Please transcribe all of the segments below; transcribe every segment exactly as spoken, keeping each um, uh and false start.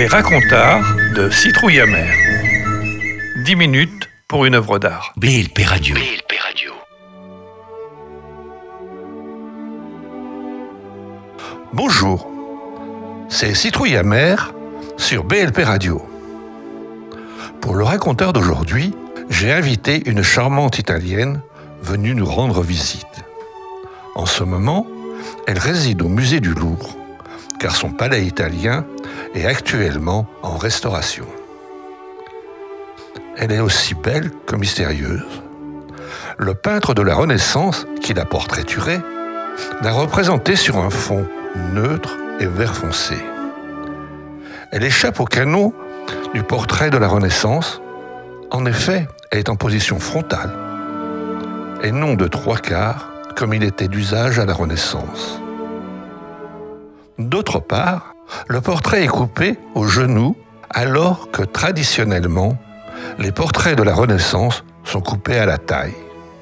racontards de Citrouille amère. Dix minutes pour une œuvre d'art. B L P Radio. B L P Radio. Bonjour, c'est Citrouille amère sur B L P Radio. Pour le raconteur d'aujourd'hui, j'ai invité une charmante Italienne venue nous rendre visite. En ce moment, elle réside au musée du Louvre, car son palais italien est actuellement en restauration. Elle est aussi belle que mystérieuse. Le peintre de la Renaissance, qui l'a portraiturée, l'a représentée sur un fond neutre et vert foncé. Elle échappe au canon du portrait de la Renaissance. En effet, elle est en position frontale et non de trois quarts, comme il était d'usage à la Renaissance. D'autre part, le portrait est coupé au genou, alors que traditionnellement, les portraits de la Renaissance sont coupés à la taille.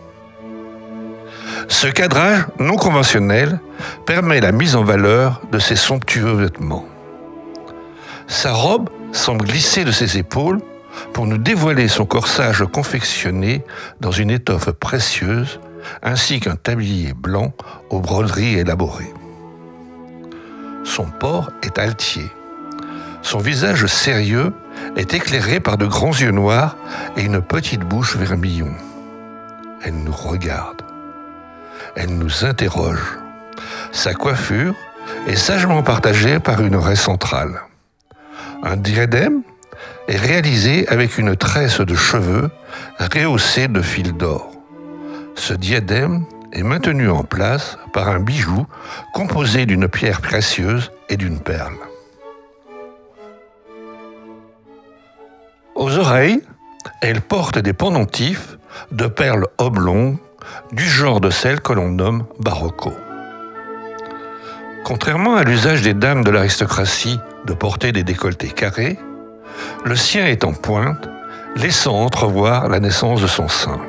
Ce cadrage non conventionnel permet la mise en valeur de ses somptueux vêtements. Sa robe semble glisser de ses épaules pour nous dévoiler son corsage confectionné dans une étoffe précieuse, ainsi qu'un tablier blanc aux broderies élaborées. Son port est altier. Son visage sérieux est éclairé par de grands yeux noirs et une petite bouche vermillon. Elle nous regarde. Elle nous interroge. Sa coiffure est sagement partagée par une raie centrale. Un diadème est réalisé avec une tresse de cheveux rehaussée de fils d'or. Ce diadème est maintenu en place par un bijou composé d'une pierre précieuse et d'une perle. Aux oreilles, elle porte des pendentifs de perles oblongues du genre de celles que l'on nomme barocco. Contrairement à l'usage des dames de l'aristocratie de porter des décolletés carrés, le sien est en pointe, laissant entrevoir la naissance de son sein.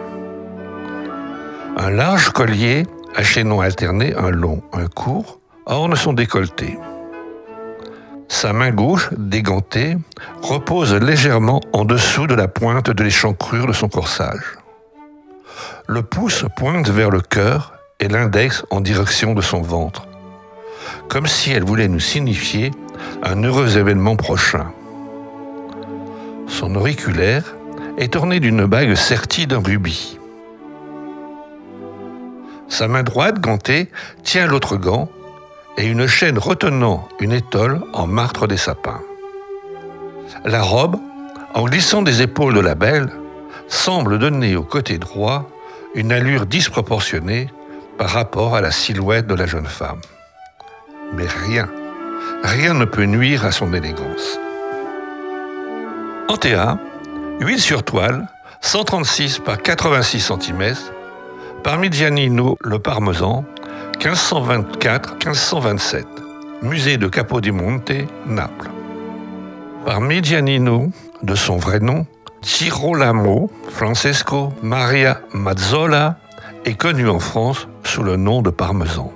Un large collier à chaînons alternés, un long, un court, orne son décolleté. Sa main gauche, dégantée, repose légèrement en dessous de la pointe de l'échancrure de son corsage. Le pouce pointe vers le cœur et l'index en direction de son ventre, comme si elle voulait nous signifier un heureux événement prochain. Son auriculaire est orné d'une bague sertie d'un rubis. Sa main droite, gantée, tient l'autre gant et une chaîne retenant une étole en martre des sapins. La robe, en glissant des épaules de la belle, semble donner au côté droit une allure disproportionnée par rapport à la silhouette de la jeune femme. Mais rien, rien ne peut nuire à son élégance. Antea, huile sur toile, cent trente-six par quatre-vingt-six centimètres, Parmigianino le Parmesan, quinze cent vingt-quatre à quinze cent vingt-sept, musée de Capodimonte, Naples. Parmigianino, de son vrai nom, Girolamo Francesco Maria Mazzola, est connu en France sous le nom de Parmesan.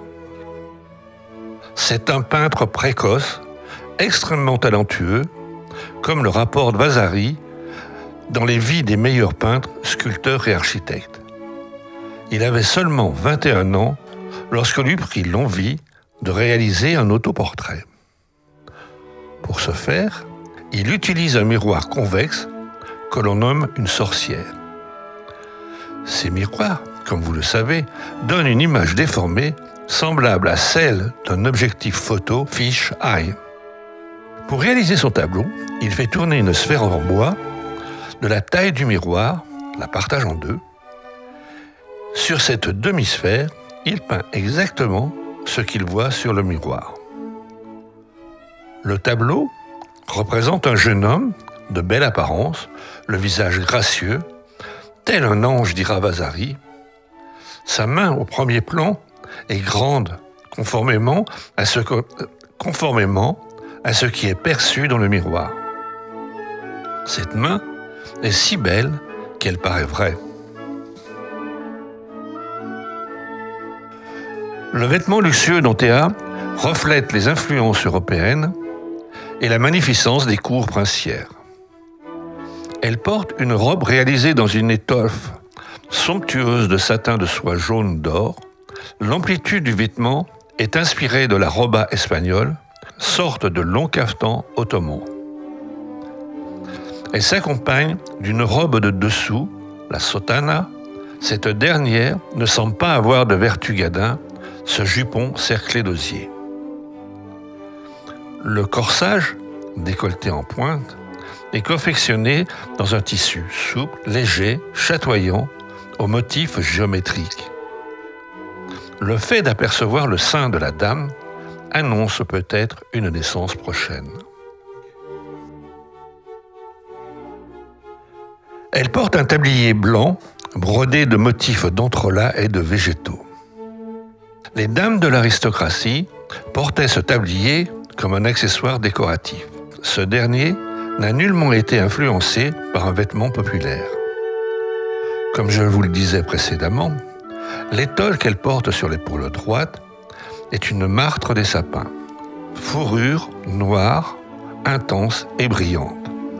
C'est un peintre précoce, extrêmement talentueux, comme le rapporte Vasari dans les vies des meilleurs peintres, sculpteurs et architectes. Il avait seulement vingt et un ans lorsque lui prit l'envie de réaliser un autoportrait. Pour ce faire, il utilise un miroir convexe que l'on nomme une sorcière. Ces miroirs, comme vous le savez, donnent une image déformée semblable à celle d'un objectif photo fish eye. Pour réaliser son tableau, il fait tourner une sphère en bois de la taille du miroir, la partage en deux. Sur cette demi-sphère, il peint exactement ce qu'il voit sur le miroir. Le tableau représente un jeune homme de belle apparence, le visage gracieux, tel un ange, dira Vasari. Sa main au premier plan est grande, conformément à ce, que, conformément à ce qui est perçu dans le miroir. Cette main est si belle qu'elle paraît vraie. Le vêtement luxueux d'Antea reflète les influences européennes et la magnificence des cours princières. Elle porte une robe réalisée dans une étoffe somptueuse de satin de soie jaune d'or. L'amplitude du vêtement est inspirée de la roba espagnole, sorte de long cafetan ottoman. Elle s'accompagne d'une robe de dessous, la sotana. Cette dernière ne semble pas avoir de vertu gadin, ce jupon cerclé d'osier. Le corsage, décolleté en pointe, est confectionné dans un tissu souple, léger, chatoyant, aux motifs géométriques. Le fait d'apercevoir le sein de la dame annonce peut-être une naissance prochaine. Elle porte un tablier blanc brodé de motifs d'entrelacs et de végétaux. Les dames de l'aristocratie portaient ce tablier comme un accessoire décoratif. Ce dernier n'a nullement été influencé par un vêtement populaire. Comme je vous le disais précédemment, l'étole qu'elle porte sur l'épaule droite est une martre des sapins, fourrure noire, intense et brillante.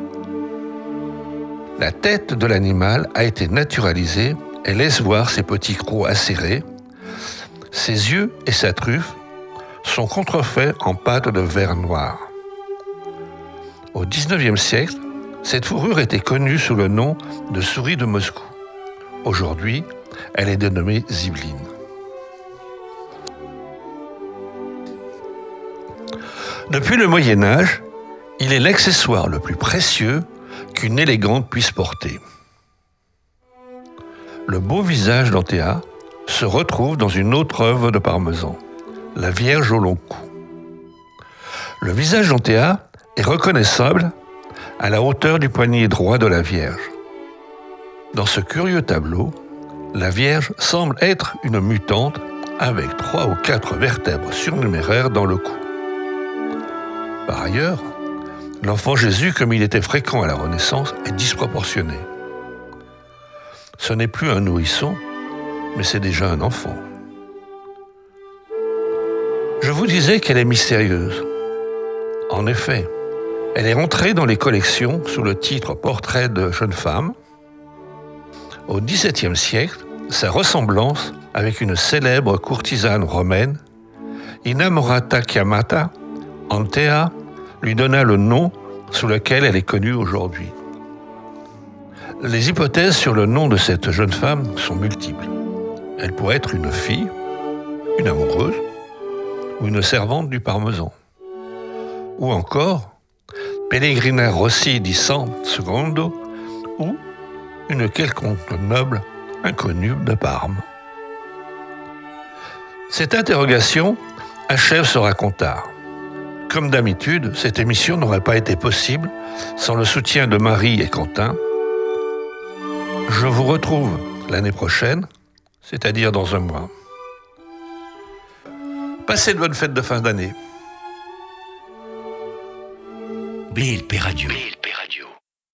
La tête de l'animal a été naturalisée et laisse voir ses petits crocs acérés. Ses yeux et sa truffe sont contrefaits en pâte de verre noir. Au dix-neuvième siècle, cette fourrure était connue sous le nom de souris de Moscou. Aujourd'hui, elle est dénommée zibeline. Depuis le Moyen Âge, il est l'accessoire le plus précieux qu'une élégante puisse porter. Le beau visage d'Antea se retrouve dans une autre œuvre de Parmesan, la Vierge au long cou. Le visage d'Antea est reconnaissable à la hauteur du poignet droit de la Vierge. Dans ce curieux tableau, la Vierge semble être une mutante avec trois ou quatre vertèbres surnuméraires dans le cou. Par ailleurs, l'enfant Jésus, comme il était fréquent à la Renaissance, est disproportionné. Ce n'est plus un nourrisson, mais c'est déjà un enfant. Je vous disais qu'elle est mystérieuse. En effet, elle est entrée dans les collections sous le titre Portrait de jeune femme. Au dix-septième siècle, sa ressemblance avec une célèbre courtisane romaine, Innamorata chiamata Antea, lui donna le nom sous lequel elle est connue aujourd'hui. Les hypothèses sur le nom de cette jeune femme sont multiples. Elle pourrait être une fille, une amoureuse ou une servante du Parmesan. Ou encore Pellegrina Rossi di San Secondo ou une quelconque noble inconnue de Parme. Cette interrogation achève ce racontard. Comme d'habitude, cette émission n'aurait pas été possible sans le soutien de Marie et Quentin. Je vous retrouve l'année prochaine, c'est-à-dire dans un mois. Passez de bonnes fêtes de fin d'année. B L P Radio.